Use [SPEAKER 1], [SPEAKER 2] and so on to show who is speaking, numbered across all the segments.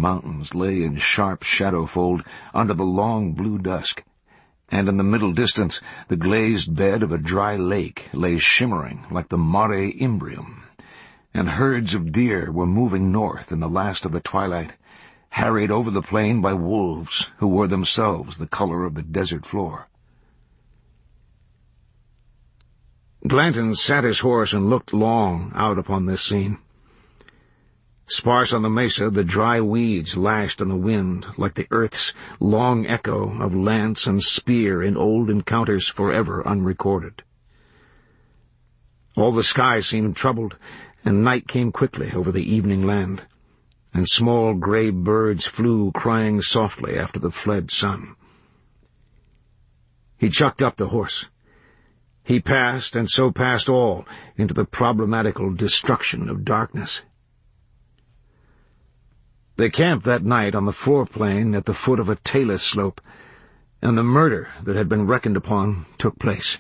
[SPEAKER 1] mountains lay in sharp shadow-fold under the long blue dusk, and in the middle distance the glazed bed of a dry lake lay shimmering like the Mare Imbrium, and herds of deer were moving north in the last of the twilight, harried over the plain by wolves who were themselves the color of the desert floor. Glanton sat his horse and looked long out upon this scene. Sparse on the mesa, the dry weeds lashed on the wind like the earth's long echo of lance and spear in old encounters forever unrecorded. All the sky seemed troubled, and night came quickly over the evening land, and small gray birds flew crying softly after the fled sun. He chucked up the horse. He passed, and so passed all, into the problematical destruction of darkness. They camped that night on the floorplain at the foot of a talus slope, and the murder that had been reckoned upon took place.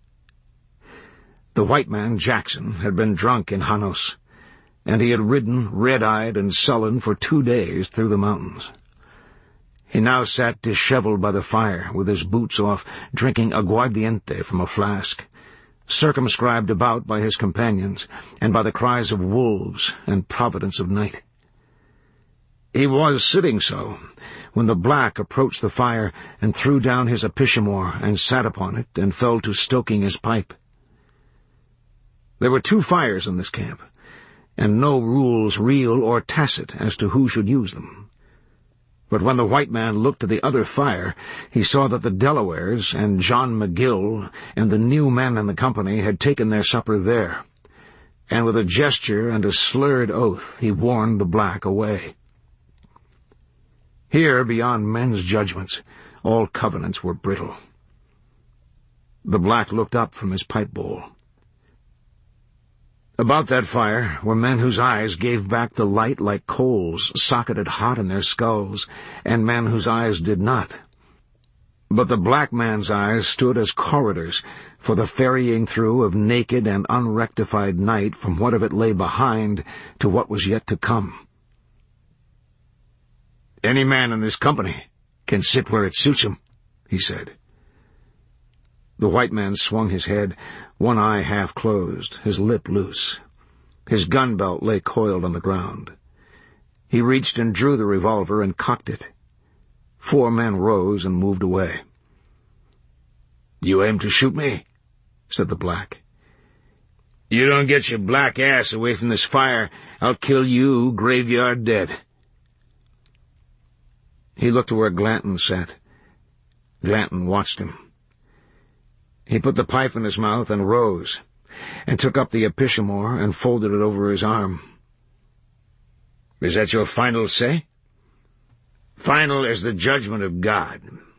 [SPEAKER 1] The white man, Jackson, had been drunk in Janos, and he had ridden, red-eyed and sullen, for 2 days through the mountains. He now sat disheveled by the fire, with his boots off, drinking aguardiente from a flask, circumscribed about by his companions, and by the cries of wolves and providence of night. He was sitting so, when the black approached the fire and threw down his episcimore and sat upon it and fell to stoking his pipe. There were 2 fires in this camp, and no rules real or tacit as to who should use them. But when the white man looked to the other fire, he saw that the Delawares and John McGill and the new men in the company had taken their supper there, and with a gesture and a slurred oath he warned the black away. Here, beyond men's judgments, all covenants were brittle. The black looked up from his pipe bowl. About that fire were men whose eyes gave back the light like coals socketed hot in their skulls, and men whose eyes did not. But the black man's eyes stood as corridors for the ferrying through of naked and unrectified night from what of it lay behind to what was yet to come. "Any man in this company can sit where it suits him," he said. The white man swung his head, one eye half closed, his lip loose. His gun belt lay coiled on the ground. He reached and drew the revolver and cocked it. 4 men rose and moved away. "You aim to shoot me?" said the black. "You don't get your black ass away from this fire, I'll kill you graveyard dead." He looked to where Glanton sat. Glanton watched him. He put the pipe in his mouth and rose, and took up the episcimore and folded it over his arm. "Is that your final say?" "Final as the judgment of God."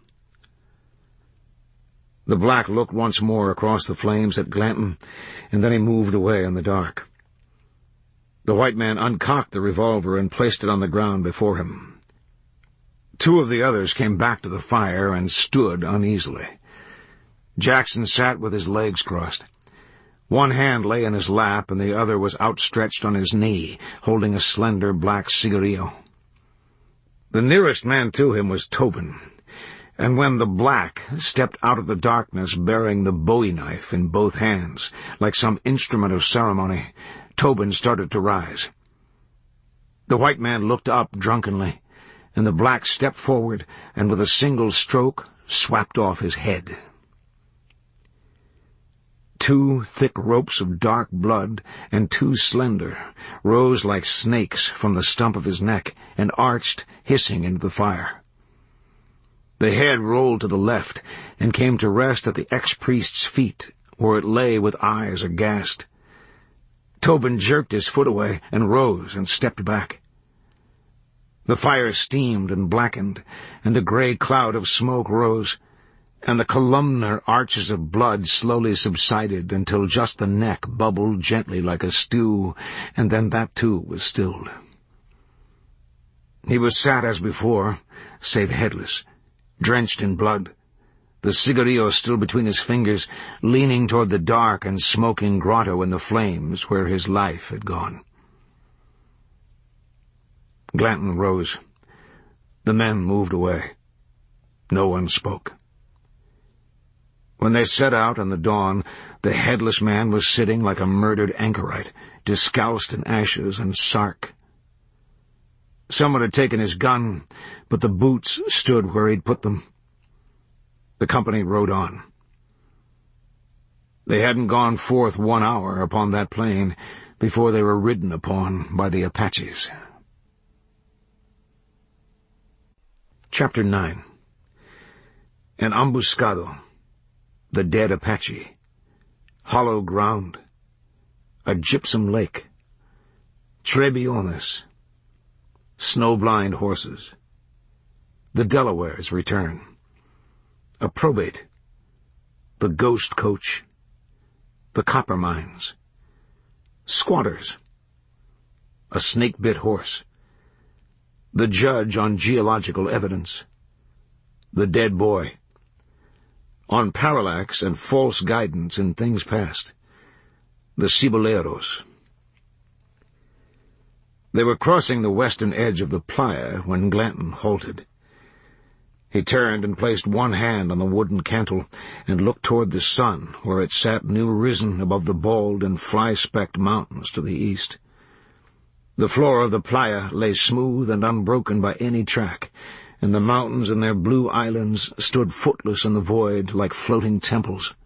[SPEAKER 1] The black looked once more across the flames at Glanton, and then he moved away in the dark. The white man uncocked the revolver and placed it on the ground before him. 2 of the others came back to the fire and stood uneasily. Jackson sat with his legs crossed. One hand lay in his lap, and the other was outstretched on his knee, holding a slender black cigarillo. The nearest man to him was Tobin, and when the black stepped out of the darkness bearing the bowie knife in both hands, like some instrument of ceremony, Tobin started to rise. The white man looked up drunkenly, and the black stepped forward and with a single stroke swapped off his head. 2 thick ropes of dark blood, and 2 slender, rose like snakes from the stump of his neck and arched, hissing, into the fire. The head rolled to the left and came to rest at the ex-priest's feet, where it lay with eyes aghast. Tobin jerked his foot away and rose and stepped back. The fire steamed and blackened, and a gray cloud of smoke rose, and the columnar arches of blood slowly subsided until just the neck bubbled gently like a stew, and then that too was stilled. He was sat as before, save headless, drenched in blood, the cigarillo still between his fingers, leaning toward the dark and smoking grotto in the flames where his life had gone. Glanton rose, The men moved away. No one spoke. When they set out in the dawn, the headless man was sitting like a murdered anchorite, discalced in ashes and sark. Someone had taken his gun, but the boots stood where he'd put them. The company rode on. They hadn't gone forth 1 hour upon that plain before they were ridden upon by the Apaches. Chapter 9. An ambuscado, the dead Apache, hollow ground, a gypsum lake, Trebiones, snow-blind horses, the Delawares return, a probate, the ghost coach, the copper mines, squatters, a snake-bit horse, the judge on geological evidence, the dead boy, on parallax and false guidance in things past, the ciboleros. They were crossing the western edge of the playa when Glanton halted. He turned and placed one hand on the wooden cantle and looked toward the sun, where it sat new-risen above the bald and fly-specked mountains to the east. The floor of the playa lay smooth and unbroken by any track, and the mountains and their blue islands stood footless in the void like floating temples.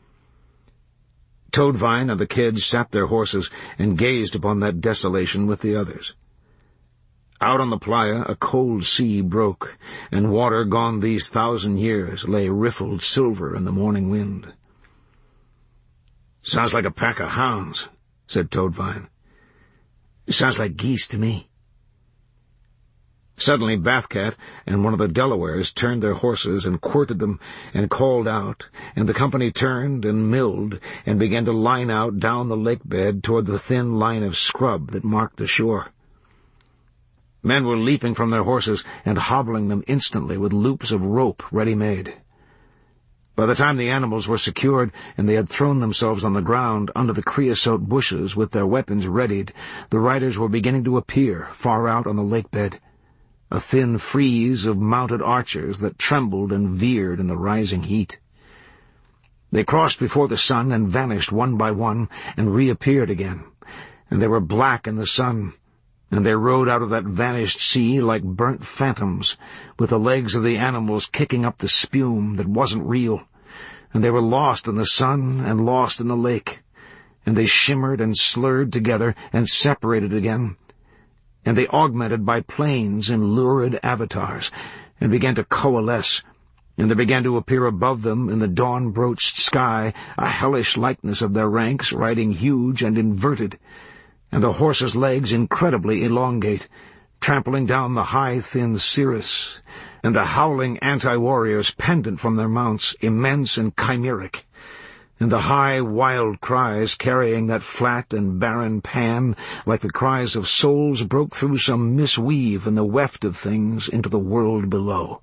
[SPEAKER 1] Toadvine and the kids sat their horses and gazed upon that desolation with the others. Out on the playa a cold sea broke, and water gone these 1,000 years lay riffled silver in the morning wind. "Sounds like a pack of hounds," said Toadvine. "It sounds like geese to me." Suddenly Bathcat and one of the Delawares turned their horses and quirted them and called out, and the company turned and milled and began to line out down the lake bed toward the thin line of scrub that marked the shore. Men were leaping from their horses and hobbling them instantly with loops of rope ready-made. By the time the animals were secured and they had thrown themselves on the ground under the creosote bushes with their weapons readied, the riders were beginning to appear far out on the lake bed, a thin frieze of mounted archers that trembled and veered in the rising heat. They crossed before the sun and vanished one by one and reappeared again, and they were black in the sun, and they rode out of that vanished sea like burnt phantoms, with the legs of the animals kicking up the spume that wasn't real, and they were lost in the sun and lost in the lake, and they shimmered and slurred together and separated again, and they augmented by planes in lurid avatars, and began to coalesce, and there began to appear above them in the dawn-broached sky a hellish likeness of their ranks riding huge and inverted, and the horses' legs incredibly elongate, trampling down the high, thin cirrus, and the howling anti-warriors pendant from their mounts, immense and chimeric, and the high, wild cries carrying that flat and barren pan like the cries of souls broke through some misweave in the weft of things into the world below.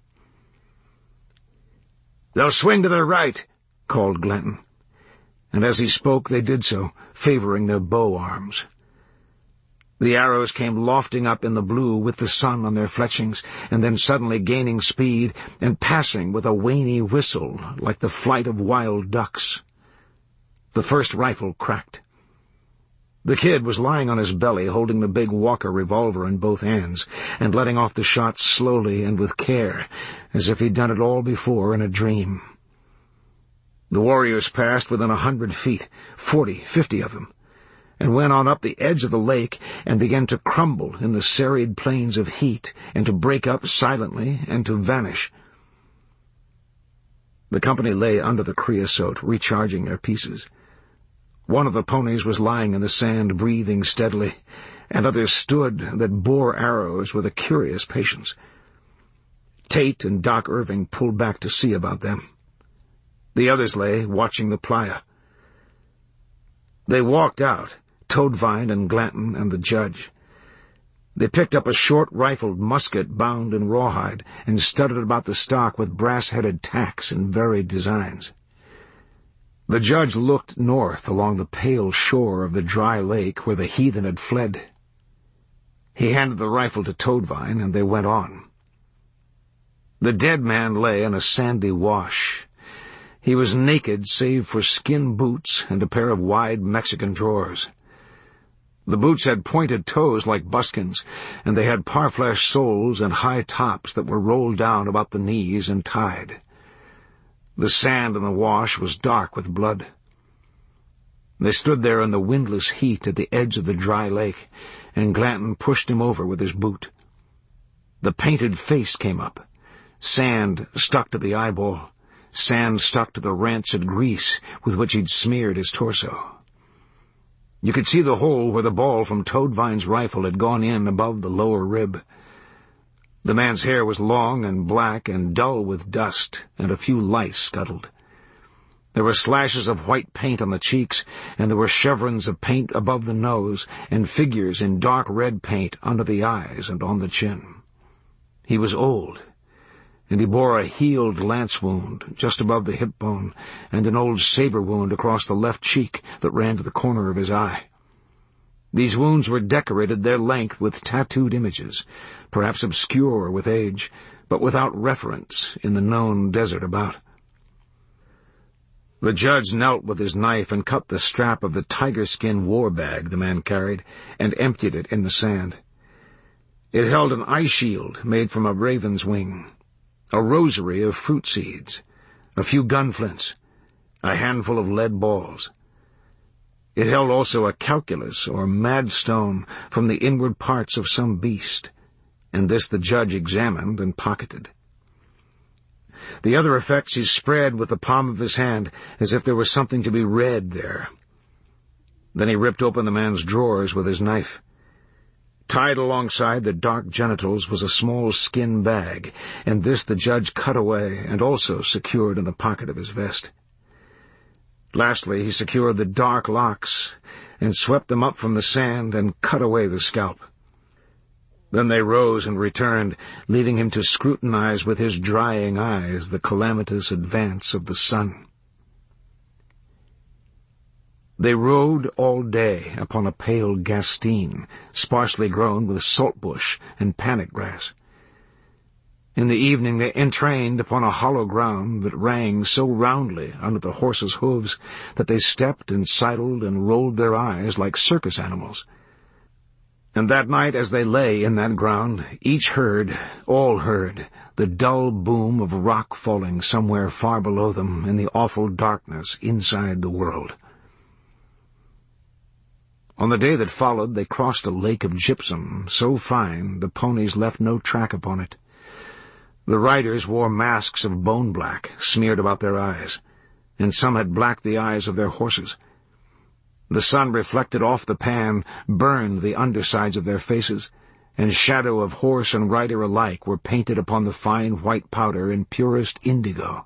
[SPEAKER 1] "They'll swing to their right," called Glanton, and as he spoke they did so, favoring their bow arms. The arrows came lofting up in the blue with the sun on their fletchings, and then suddenly gaining speed and passing with a wany whistle like the flight of wild ducks. The first rifle cracked. The kid was lying on his belly, holding the big Walker revolver in both hands, and letting off the shots slowly and with care, as if he'd done it all before in a dream. The warriors passed within 100 feet, 40, 50 of them, and went on up the edge of the lake and began to crumble in the serried plains of heat, and to break up silently and to vanish. The company lay under the creosote, recharging their pieces. One of the ponies was lying in the sand, breathing steadily, and others stood that bore arrows with a curious patience. Tate and Doc Irving pulled back to see about them. The others lay, watching the playa. They walked out, Toadvine and Glanton and the judge. They picked up a short-rifled musket bound in rawhide and studded about the stock with brass-headed tacks in varied designs. The judge looked north along the pale shore of the dry lake where the heathen had fled. He handed the rifle to Toadvine, and they went on. The dead man lay in a sandy wash. He was naked save for skin boots and a pair of wide Mexican drawers. The boots had pointed toes like buskins, and they had parfleche soles and high tops that were rolled down about the knees and tied. The sand in the wash was dark with blood. They stood there in the windless heat at the edge of the dry lake, and Glanton pushed him over with his boot. The painted face came up. Sand stuck to the eyeball. Sand stuck to the rancid grease with which he'd smeared his torso. You could see the hole where the ball from Toadvine's rifle had gone in above the lower rib. The man's hair was long and black and dull with dust, and a few lice scuttled. There were slashes of white paint on the cheeks, and there were chevrons of paint above the nose, and figures in dark red paint under the eyes and on the chin. He was old, and he bore a healed lance wound just above the hip bone, and an old saber wound across the left cheek that ran to the corner of his eye. These wounds were decorated their length with tattooed images, perhaps obscure with age, but without reference in the known desert about. The judge knelt with his knife and cut the strap of the tiger-skin war bag the man carried, and emptied it in the sand. It held an eye shield made from a raven's wing, a rosary of fruit seeds, a few gunflints, a handful of lead balls. It held also a calculus or mad stone from the inward parts of some beast, and this the judge examined and pocketed. The other effects he spread with the palm of his hand, as if there was something to be read there. Then he ripped open the man's drawers with his knife. Tied alongside the dark genitals was a small skin bag, and this the judge cut away and also secured in the pocket of his vest. Lastly, he secured the dark locks and swept them up from the sand and cut away the scalp. Then they rose and returned, leaving him to scrutinize with his drying eyes the calamitous advance of the sun. They rode all day upon a pale gastine, sparsely grown with saltbush and panic grass. In the evening they entrained upon a hollow ground that rang so roundly under the horses' hooves that they stepped and sidled and rolled their eyes like circus animals. And that night, as they lay in that ground, all heard, the dull boom of rock falling somewhere far below them in the awful darkness inside the world. On the day that followed, they crossed a lake of gypsum so fine the ponies left no track upon it. The riders wore masks of bone black smeared about their eyes, and some had blacked the eyes of their horses. The sun reflected off the pan burned the undersides of their faces, and shadow of horse and rider alike were painted upon the fine white powder in purest indigo.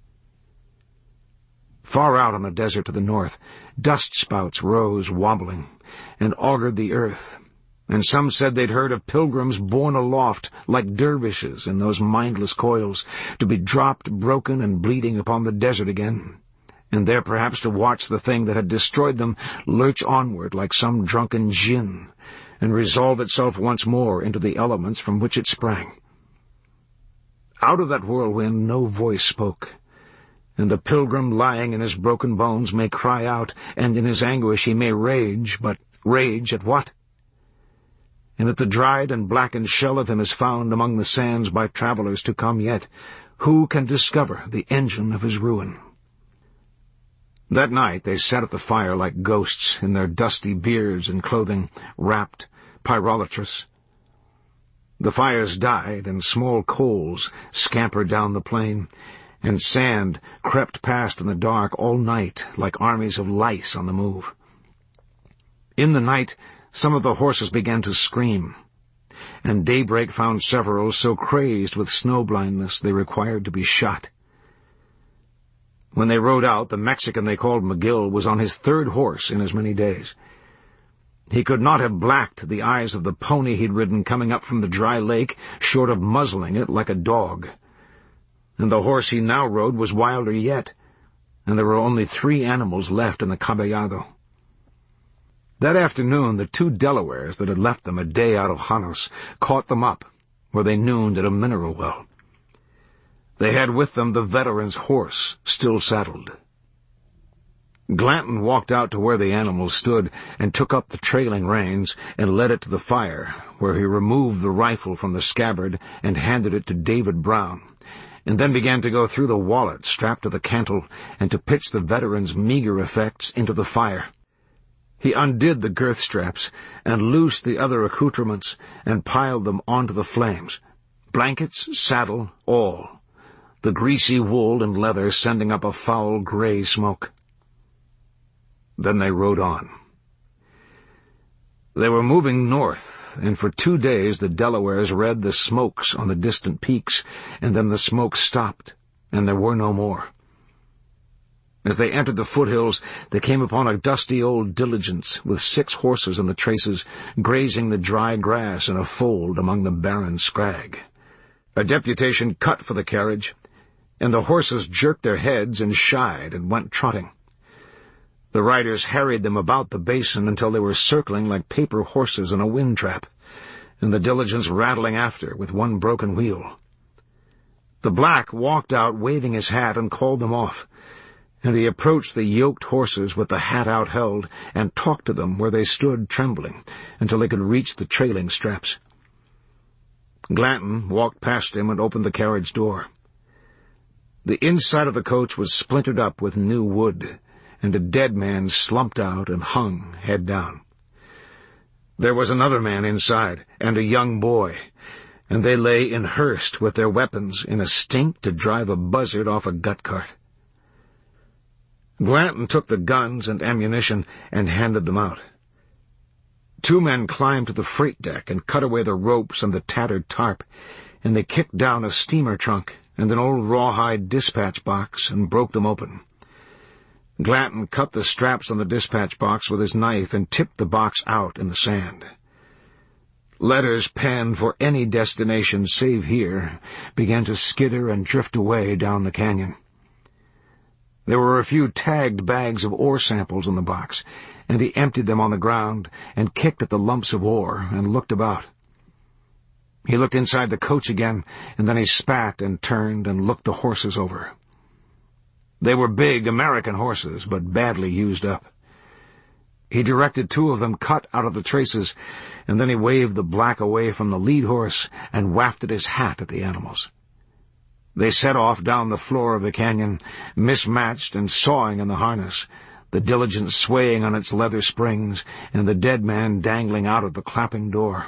[SPEAKER 1] Far out on the desert to the north, dust spouts rose wobbling and augured the earth, and some said they'd heard of pilgrims borne aloft like dervishes in those mindless coils, to be dropped broken and bleeding upon the desert again, and there perhaps to watch the thing that had destroyed them lurch onward like some drunken djinn, and resolve itself once more into the elements from which it sprang. Out of that whirlwind no voice spoke, and the pilgrim lying in his broken bones may cry out, and in his anguish he may rage, but rage at what? And if the dried and blackened shell of him is found among the sands by travelers to come yet, who can discover the engine of his ruin? That night they sat at the fire like ghosts in their dusty beards and clothing, wrapped, pyrolatrous. The fires died, and small coals scampered down the plain, and sand crept past in the dark all night like armies of lice on the move. In the night some of the horses began to scream, and daybreak found several so crazed with snow-blindness they required to be shot. When they rode out, the Mexican they called McGill was on his third horse in as many days. He could not have blacked the eyes of the pony he'd ridden coming up from the dry lake, short of muzzling it like a dog. And the horse he now rode was wilder yet, and there were only 3 animals left in the caballado. That afternoon the 2 Delawares that had left them a day out of Janos caught them up, where they nooned at a mineral well. They had with them the veteran's horse, still saddled. Glanton walked out to where the animal stood and took up the trailing reins and led it to the fire, where he removed the rifle from the scabbard and handed it to David Brown, and then began to go through the wallet strapped to the cantle and to pitch the veteran's meager effects into the fire. He undid the girth straps and loosed the other accoutrements and piled them onto the flames, blankets, saddle, all, the greasy wool and leather sending up a foul gray smoke. Then they rode on. They were moving north, and for 2 days the Delawares read the smokes on the distant peaks, and then the smoke stopped, and there were no more. As they entered the foothills, they came upon a dusty old diligence with 6 horses in the traces, grazing the dry grass in a fold among the barren scrag. A deputation cut for the carriage, and the horses jerked their heads and shied and went trotting. The riders harried them about the basin until they were circling like paper horses in a wind trap, and the diligence rattling after with one broken wheel. The black walked out waving his hat and called them off, and he approached the yoked horses with the hat outheld and talked to them where they stood trembling until they could reach the trailing straps. Glanton walked past him and opened the carriage door. The inside of the coach was splintered up with new wood, and a dead man slumped out and hung, head down. There was another man inside, and a young boy, and they lay in Hurst with their weapons in a stink to drive a buzzard off a gut cart. Glanton took the guns and ammunition and handed them out. 2 men climbed to the freight deck and cut away the ropes and the tattered tarp, and they kicked down a steamer trunk and an old rawhide dispatch box and broke them open. Glanton cut the straps on the dispatch box with his knife and tipped the box out in the sand. Letters penned for any destination save here began to skitter and drift away down the canyon. There were a few tagged bags of ore samples in the box, and he emptied them on the ground and kicked at the lumps of ore and looked about. He looked inside the coach again, and then he spat and turned and looked the horses over. They were big American horses, but badly used up. He directed 2 of them cut out of the traces, and then he waved the black away from the lead horse and wafted his hat at the animals. They set off down the floor of the canyon, mismatched and sawing in the harness, the diligence swaying on its leather springs, and the dead man dangling out of the clapping door.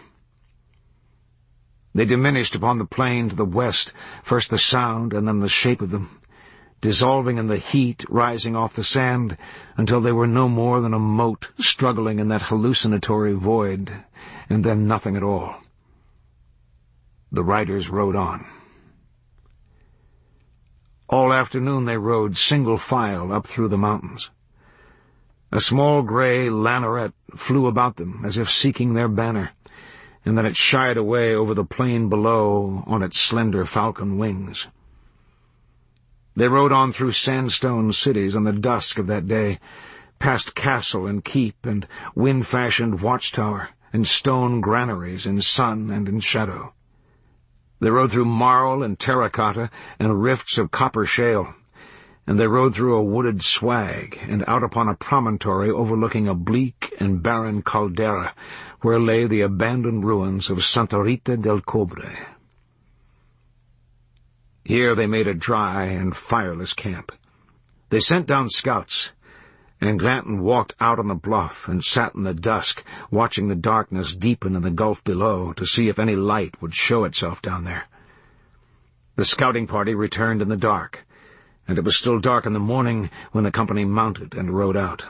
[SPEAKER 1] They diminished upon the plain to the west, first the sound and then the shape of them, dissolving in the heat rising off the sand until they were no more than a mote struggling in that hallucinatory void, and then nothing at all. The riders rode on. All afternoon they rode single file up through the mountains. A small gray lanauret flew about them as if seeking their banner, and then it shied away over the plain below on its slender falcon wings. They rode on through sandstone cities in the dusk of that day, past castle and keep and wind-fashioned watchtower and stone granaries in sun and in shadow. They rode through marl and terracotta and rifts of copper shale, and they rode through a wooded swag and out upon a promontory overlooking a bleak and barren caldera where lay the abandoned ruins of Santa Rita del Cobre. Here they made a dry and fireless camp. They sent down scouts, and Glanton walked out on the bluff and sat in the dusk, watching the darkness deepen in the gulf below to see if any light would show itself down there. The scouting party returned in the dark, and it was still dark in the morning when the company mounted and rode out.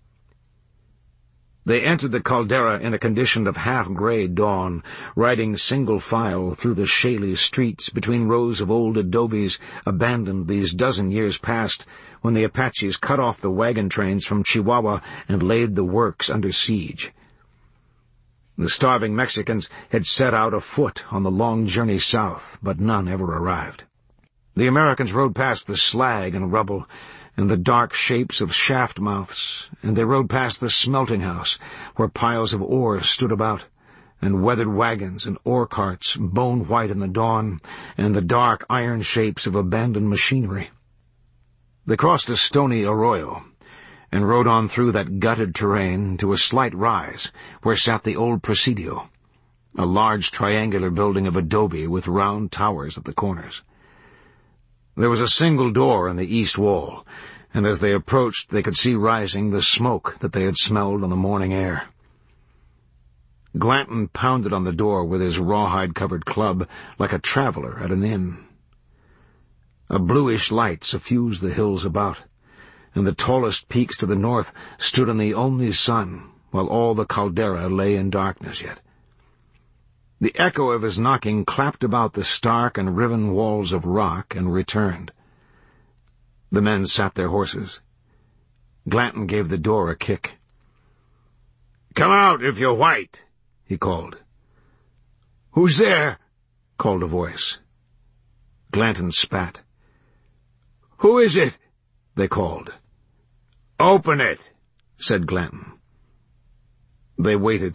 [SPEAKER 1] They entered the caldera in a condition of half-gray dawn, riding single file through the shaly streets between rows of old adobes abandoned these dozen years past when the Apaches cut off the wagon trains from Chihuahua and laid the works under siege. The starving Mexicans had set out afoot on the long journey south, but none ever arrived. The Americans rode past the slag and rubble, and the dark shapes of shaft mouths, and they rode past the smelting house, where piles of ore stood about, and weathered wagons and ore carts, bone-white in the dawn, and the dark iron shapes of abandoned machinery. They crossed a stony arroyo and rode on through that gutted terrain to a slight rise where sat the old Presidio, a large triangular building of adobe with round towers at the corners. There was a single door in the east wall, and as they approached they could see rising the smoke that they had smelled on the morning air. Glanton pounded on the door with his rawhide-covered club like a traveler at an inn. A bluish light suffused the hills about, and the tallest peaks to the north stood in the only sun, while all the caldera lay in darkness yet. The echo of his knocking clapped about the stark and riven walls of rock and returned. The men sat their horses. Glanton gave the door a kick. "Come out if you're white," he called. "Who's there?" called a voice. Glanton spat. "Who is it?" they called. "Open it," said Glanton. They waited.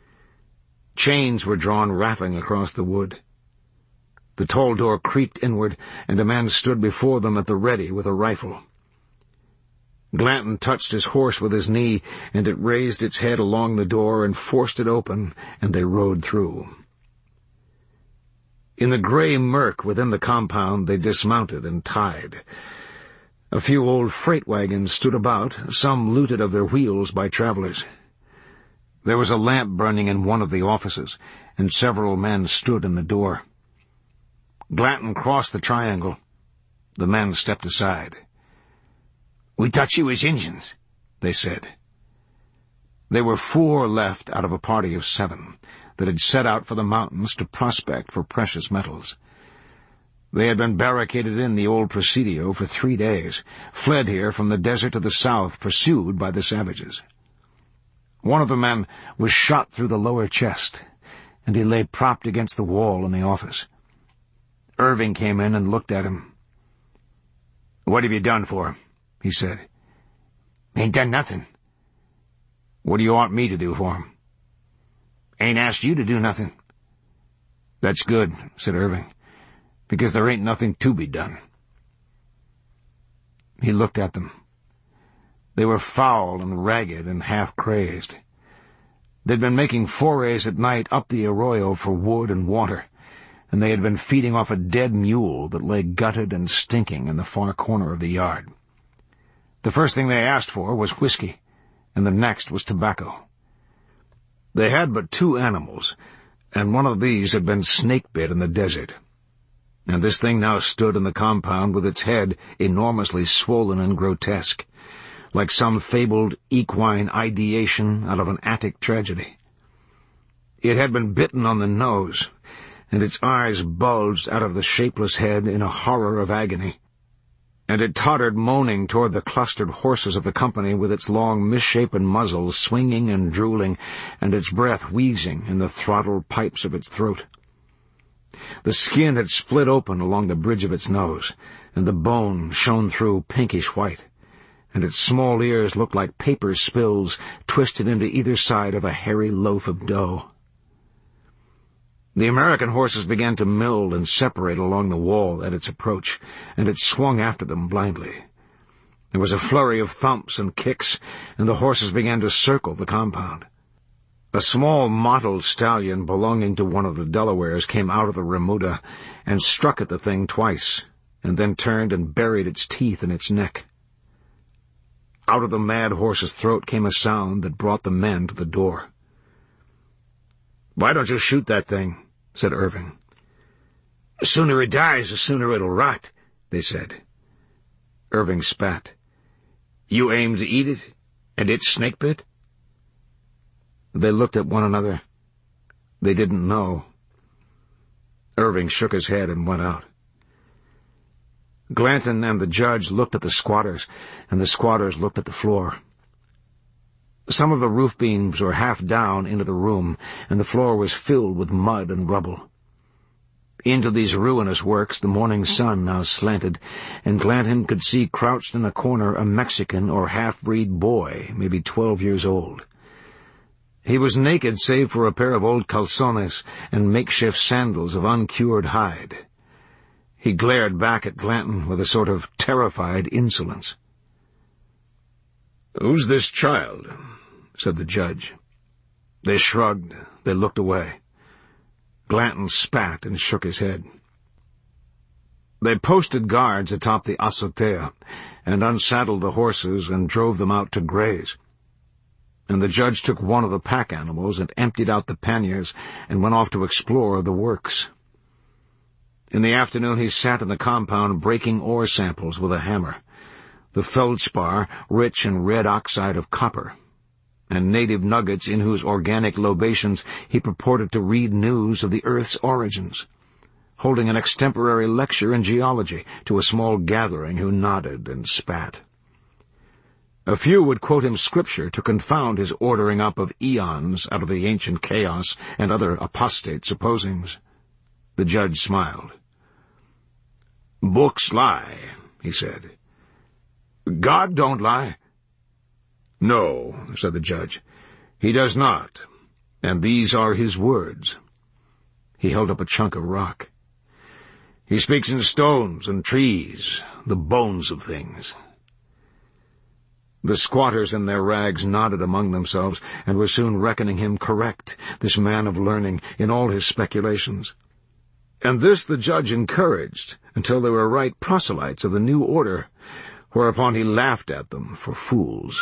[SPEAKER 1] Chains were drawn rattling across the wood. The tall door creaked inward, and a man stood before them at the ready with a rifle. Glanton touched his horse with his knee, and it raised its head along the door and forced it open, and they rode through. In the gray murk within the compound they dismounted and tied. A few old freight wagons stood about, some looted of their wheels by travelers. There was a lamp burning in one of the offices, and several men stood in the door. Glanton crossed the triangle. The men stepped aside. "We thought you was Injuns," they said. There were 4 left out of a party of 7 that had set out for the mountains to prospect for precious metals. They had been barricaded in the old Presidio for 3 days, fled here from the desert to the south, pursued by the savages. One of the men was shot through the lower chest, and he lay propped against the wall in the office. Irving came in and looked at him. "What have you done for him?" he said. "Ain't done nothing." "What do you want me to do for him?" "Ain't asked you to do nothing." "That's good," said Irving, "because there ain't nothing to be done." He looked at them. They were foul and ragged and half-crazed. They'd been making forays at night up the arroyo for wood and water, and they had been feeding off a dead mule that lay gutted and stinking in the far corner of the yard. The first thing they asked for was whiskey, and the next was tobacco. They had but 2 animals, and one of these had been snake-bit in the desert. And this thing now stood in the compound with its head enormously swollen and grotesque, like some fabled equine ideation out of an Attic tragedy. It had been bitten on the nose, and its eyes bulged out of the shapeless head in a horror of agony, and it tottered moaning toward the clustered horses of the company with its long misshapen muzzle swinging and drooling, and its breath wheezing in the throttled pipes of its throat. The skin had split open along the bridge of its nose, and the bone shone through pinkish white, and its small ears looked like paper spills twisted into either side of a hairy loaf of dough. The American horses began to mill and separate along the wall at its approach, and it swung after them blindly. There was a flurry of thumps and kicks, and the horses began to circle the compound. A small mottled stallion belonging to one of the Delawares came out of the remuda and struck at the thing twice, and then turned and buried its teeth in its neck. Out of the mad horse's throat came a sound that brought the men to the door. "Why don't you shoot that thing?" said Irving. "The sooner it dies, the sooner it'll rot," they said. Irving spat. "You aim to eat it, and it's snake-bit?" They looked at one another. They didn't know. Irving shook his head and went out. Glanton and the judge looked at the squatters, and the squatters looked at the floor. Some of the roof beams were half down into the room, and the floor was filled with mud and rubble. Into these ruinous works the morning sun now slanted, and Glanton could see crouched in a corner a Mexican or half-breed boy, maybe 12 years old. He was naked save for a pair of old calzones and makeshift sandals of uncured hide. He glared back at Glanton with a sort of terrified insolence. "Who's this child?" said the judge. They shrugged. They looked away. Glanton spat and shook his head. They posted guards atop the azotea and unsaddled the horses and drove them out to graze. And the judge took one of the pack animals and emptied out the panniers and went off to explore the works. In the afternoon he sat in the compound breaking ore samples with a hammer, the feldspar rich in red oxide of copper, and native nuggets in whose organic lobations he purported to read news of the earth's origins, holding an extemporary lecture in geology to a small gathering who nodded and spat. A few would quote him scripture to confound his ordering up of eons out of the ancient chaos and other apostate supposings. The judge smiled. "Books lie," he said. "God don't lie." "No," said the judge, "he does not, and these are his words." He held up a chunk of rock. "He speaks in stones and trees, the bones of things." The squatters in their rags nodded among themselves and were soon reckoning him correct, this man of learning, in all his speculations. And this the judge encouraged until they were right proselytes of the new order, whereupon he laughed at them for fools.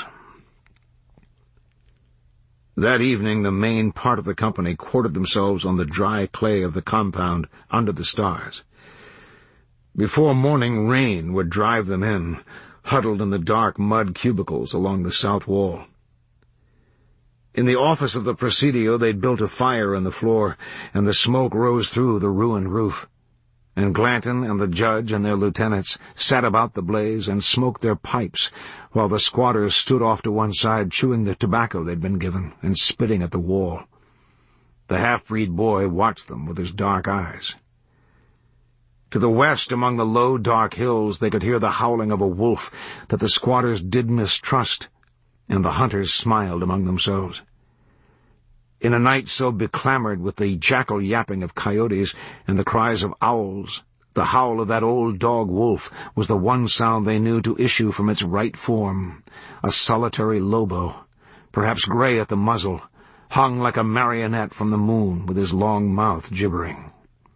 [SPEAKER 1] That evening the main part of the company quartered themselves on the dry clay of the compound under the stars. Before morning rain would drive them in, huddled in the dark mud cubicles along the south wall. In the office of the Presidio they'd built a fire in the floor, and the smoke rose through the ruined roof. And Glanton and the judge and their lieutenants sat about the blaze and smoked their pipes, while the squatters stood off to one side chewing the tobacco they'd been given and spitting at the wall. The half-breed boy watched them with his dark eyes. To the west, among the low, dark hills, they could hear the howling of a wolf that the squatters did mistrust, and the hunters smiled among themselves. In a night so beclamored with the jackal yapping of coyotes and the cries of owls, the howl of that old dog wolf was the one sound they knew to issue from its right form, a solitary lobo, perhaps gray at the muzzle, hung like a marionette from the moon with his long mouth gibbering.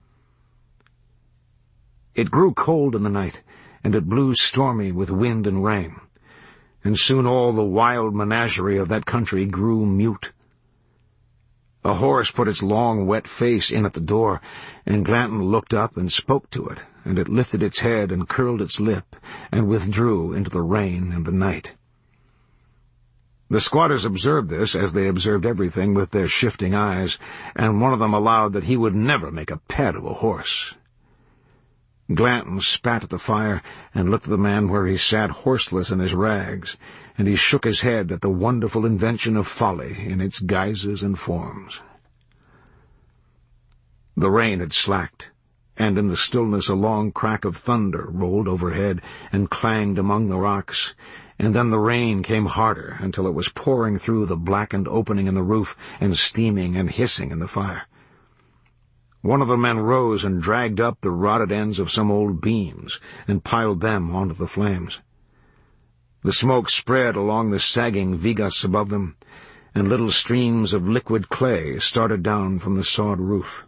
[SPEAKER 1] It grew cold in the night, and it blew stormy with wind and rain, and soon all the wild menagerie of that country grew mute. A horse put its long, wet face in at the door, and Glanton looked up and spoke to it, and it lifted its head and curled its lip, and withdrew into the rain and the night. The squatters observed this, as they observed everything with their shifting eyes, and one of them allowed that he would never make a pet of a horse. Glanton spat at the fire and looked at the man where he sat horseless in his rags, and he shook his head at the wonderful invention of folly in its guises and forms. The rain had slacked, and in the stillness a long crack of thunder rolled overhead and clanged among the rocks, and then the rain came harder until it was pouring through the blackened opening in the roof and steaming and hissing in the fire. One of the men rose and dragged up the rotted ends of some old beams and piled them onto the flames. The smoke spread along the sagging vigas above them, and little streams of liquid clay started down from the sawed roof.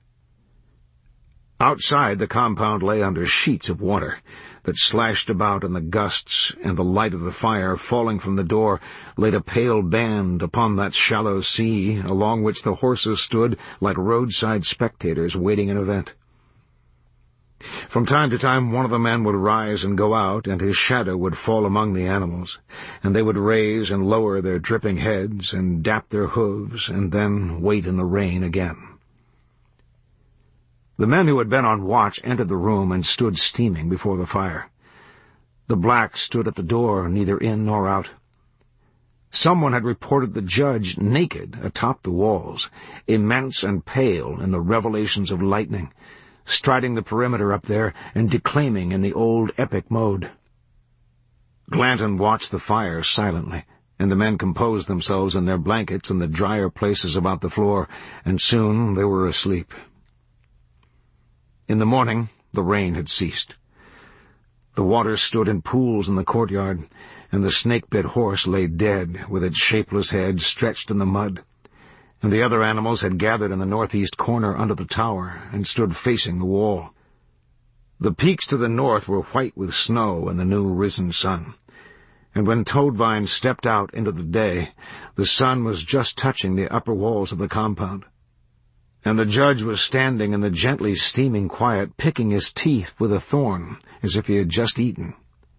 [SPEAKER 1] Outside, the compound lay under sheets of water that slashed about in the gusts, and the light of the fire, falling from the door, laid a pale band upon that shallow sea, along which the horses stood like roadside spectators waiting an event. From time to time one of the men would rise and go out, and his shadow would fall among the animals, and they would raise and lower their dripping heads and dap their hooves, and then wait in the rain again. The men who had been on watch entered the room and stood steaming before the fire. The blacks stood at the door, neither in nor out. Someone had reported the judge naked atop the walls, immense and pale in the revelations of lightning, striding the perimeter up there and declaiming in the old epic mode. Glanton watched the fire silently, and the men composed themselves in their blankets in the drier places about the floor, and soon they were asleep. In the morning, the rain had ceased. The water stood in pools in the courtyard, and the snake-bit horse lay dead, with its shapeless head stretched in the mud, and the other animals had gathered in the northeast corner under the tower and stood facing the wall. The peaks to the north were white with snow and the new risen sun, and when Toadvine stepped out into the day, the sun was just touching the upper walls of the compound, and the judge was standing in the gently steaming quiet, picking his teeth with a thorn, as if he had just eaten.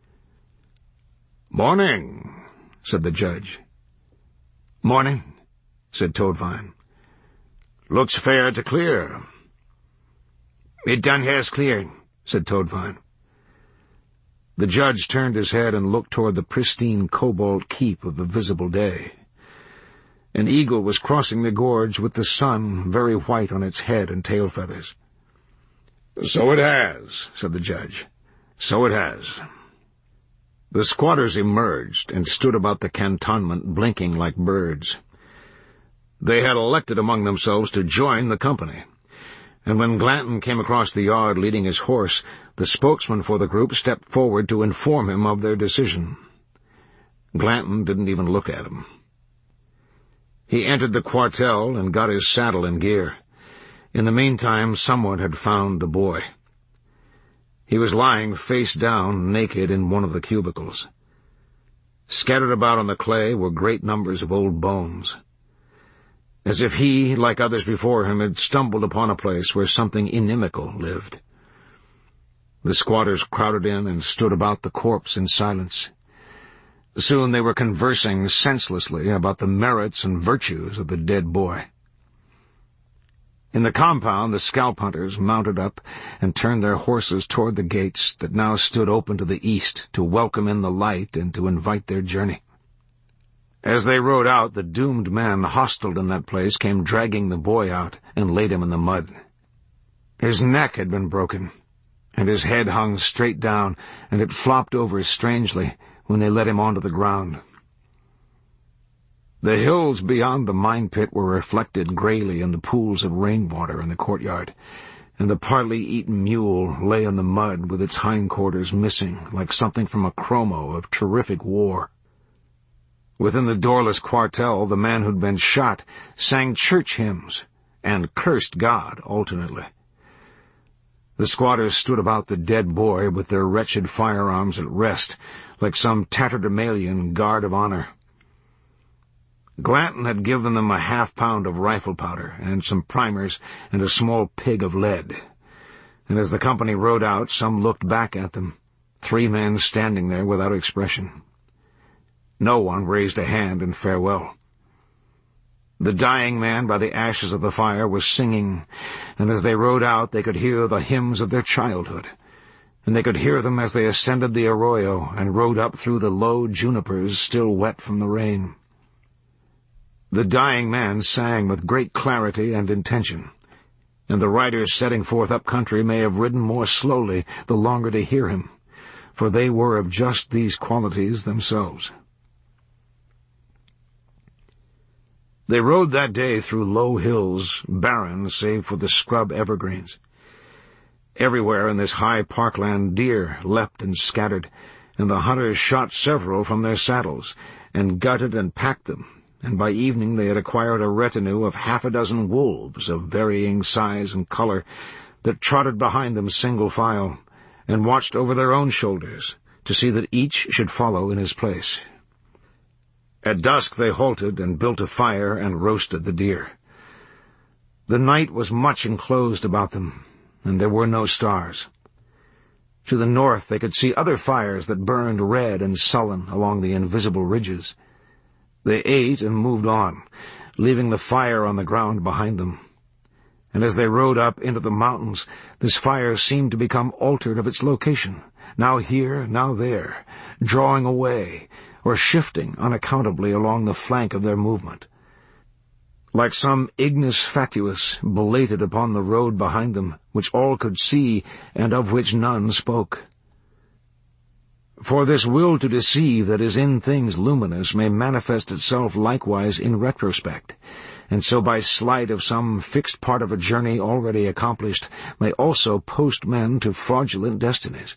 [SPEAKER 1] "Morning," said the judge. "Morning," said Toadvine. "Looks fair to clear." "It done has cleared," said Toadvine. The judge turned his head and looked toward the pristine cobalt keep of the visible day. An eagle was crossing the gorge with the sun very white on its head and tail feathers. "So it has," said the judge. "So it has." The squatters emerged and stood about the cantonment, blinking like birds. They had elected among themselves to join the company, and when Glanton came across the yard leading his horse, the spokesman for the group stepped forward to inform him of their decision. Glanton didn't even look at him. He entered the quartel and got his saddle in gear. In the meantime, someone had found the boy. He was lying face down, naked, in one of the cubicles. Scattered about on the clay were great numbers of old bones, as if he, like others before him, had stumbled upon a place where something inimical lived. The squatters crowded in and stood about the corpse in silence. Soon they were conversing senselessly about the merits and virtues of the dead boy. In the compound, the scalp hunters mounted up and turned their horses toward the gates that now stood open to the east to welcome in the light and to invite their journey. As they rode out, the doomed men hostled in that place came dragging the boy out and laid him in the mud. His neck had been broken, and his head hung straight down, and it flopped over strangely when they let him onto the ground. The hills beyond the mine pit were reflected grayly in the pools of rainwater in the courtyard, and the partly eaten mule lay in the mud with its hindquarters missing, like something from a chromo of terrific war. Within the doorless quartel, the man who'd been shot sang church hymns and cursed God alternately. The squatters stood about the dead boy with their wretched firearms at rest, like some tatterdemalion guard of honor. Glanton had given them a half-pound of rifle powder and some primers and a small pig of lead, and as the company rode out, some looked back at them, 3 men standing there without expression. No one raised a hand in farewell. The dying man by the ashes of the fire was singing, and as they rode out they could hear the hymns of their childhood, and they could hear them as they ascended the arroyo and rode up through the low junipers still wet from the rain. The dying man sang with great clarity and intention, and the riders setting forth up country may have ridden more slowly the longer to hear him, for they were of just these qualities themselves. They rode that day through low hills, barren save for the scrub evergreens. Everywhere in this high parkland deer leapt and scattered, and the hunters shot several from their saddles, and gutted and packed them, and by evening they had acquired a retinue of 6 wolves of varying size and color that trotted behind them single file, and watched over their own shoulders to see that each should follow in his place. At dusk they halted and built a fire and roasted the deer. The night was much enclosed about them, and there were no stars. To the north they could see other fires that burned red and sullen along the invisible ridges. They ate and moved on, leaving the fire on the ground behind them. And as they rode up into the mountains, this fire seemed to become altered of its location, now here, now there, drawing away, or shifting unaccountably along the flank of their movement. Like some ignis fatuus belated upon the road behind them, which all could see and of which none spoke. For this will to deceive that is in things luminous may manifest itself likewise in retrospect, and so by sleight of some fixed part of a journey already accomplished may also post men to fraudulent destinies.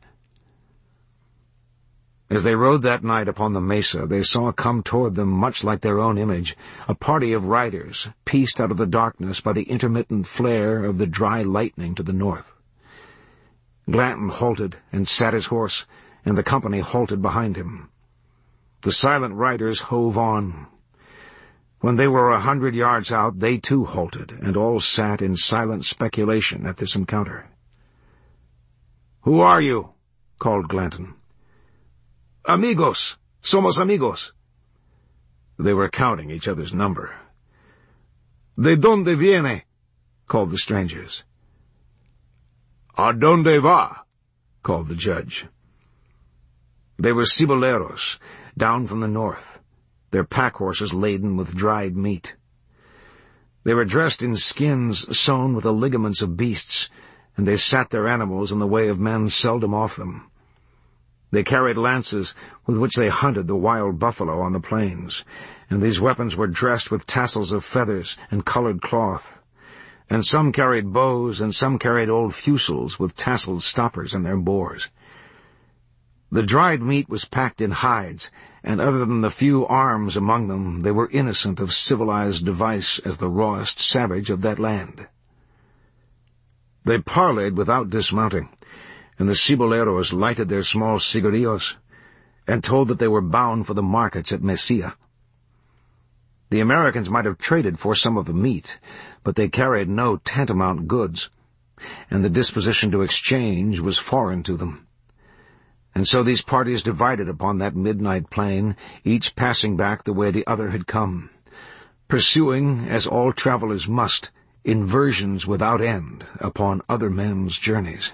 [SPEAKER 1] As they rode that night upon the mesa, they saw come toward them, much like their own image, a party of riders, pieced out of the darkness by the intermittent flare of the dry lightning to the north. Glanton halted and sat his horse, and the company halted behind him. The silent riders hove on. When they were 100 yards out, they too halted, and all sat in silent speculation at this encounter. "Who are you?" called Glanton. "Amigos! Somos amigos!" They were counting each other's number. "De donde viene?" called the strangers. "A donde va?" called the judge. They were ciboleros, down from the north, their pack-horses laden with dried meat. They were dressed in skins sewn with the ligaments of beasts, and they sat their animals in the way of men seldom off them. They carried lances with which they hunted the wild buffalo on the plains, and these weapons were dressed with tassels of feathers and colored cloth. And some carried bows, and some carried old fusils with tasseled stoppers in their bores. The dried meat was packed in hides, and other than the few arms among them, they were innocent of civilized device as the rawest savage of that land. They parleyed without dismounting, and the ciboleros lighted their small cigarrillos, and told that they were bound for the markets at Mesilla. The Americans might have traded for some of the meat, but they carried no tantamount goods, and the disposition to exchange was foreign to them. And so these parties divided upon that midnight plain, each passing back the way the other had come, pursuing, as all travelers must, inversions without end upon other men's journeys.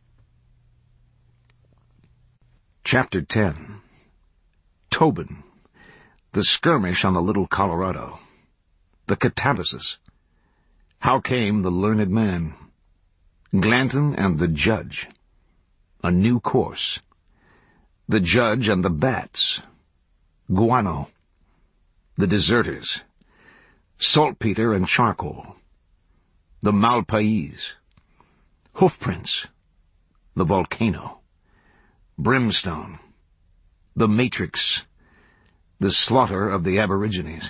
[SPEAKER 1] Chapter 10. Tobin. The skirmish on the Little Colorado. The catabasis. How came the learned man? Glanton and the judge. A new course. The judge and the bats. Guano. The deserters. Saltpeter and charcoal. The Malpais. Hoofprints. The volcano. Brimstone. The matrix. The slaughter of the aborigines.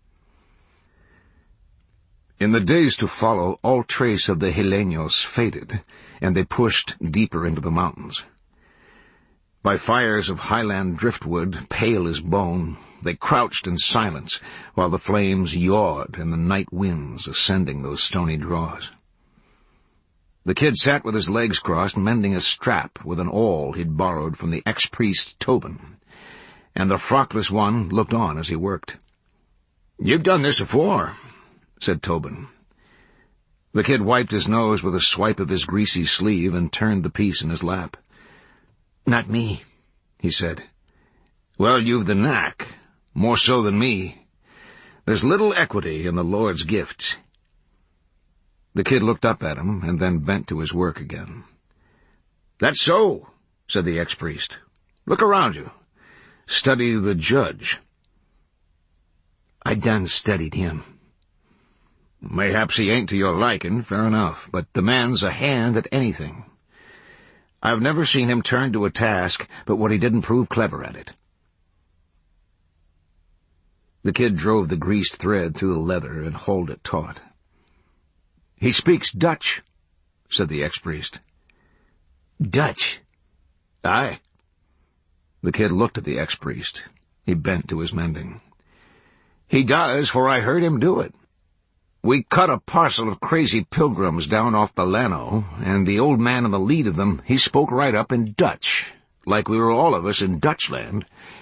[SPEAKER 1] In the days to follow, all trace of the Hileños faded, and they pushed deeper into the mountains. By fires of highland driftwood, pale as bone, they crouched in silence, while the flames yawed in the night winds ascending those stony draws. The kid sat with his legs crossed, mending a strap with an awl he'd borrowed from the ex-priest Tobin, and the frockless one looked on as he worked. "You've done this before," said Tobin. The kid wiped his nose with a swipe of his greasy sleeve and turned the piece in his lap. "Not me," he said. "Well, you've the knack, more so than me. There's little equity in the Lord's gifts." The kid looked up at him and then bent to his work again. "That's so," said the ex-priest. "Look around you. Study the judge." "I done studied him." "Mayhaps he ain't to your liking, fair enough, but the man's a hand at anything. I've never seen him turn to a task but what he didn't prove clever at it." The kid drove the greased thread through the leather and hauled it taut. "He speaks Dutch," said the ex-priest. "Dutch?" "Aye." The kid looked at the ex-priest. He bent to his mending. "He does, for I heard him do it. We cut a parcel of crazy pilgrims down off the Llano, and the old man in the lead of them, he spoke right up in Dutch, like we were all of us in Dutchland,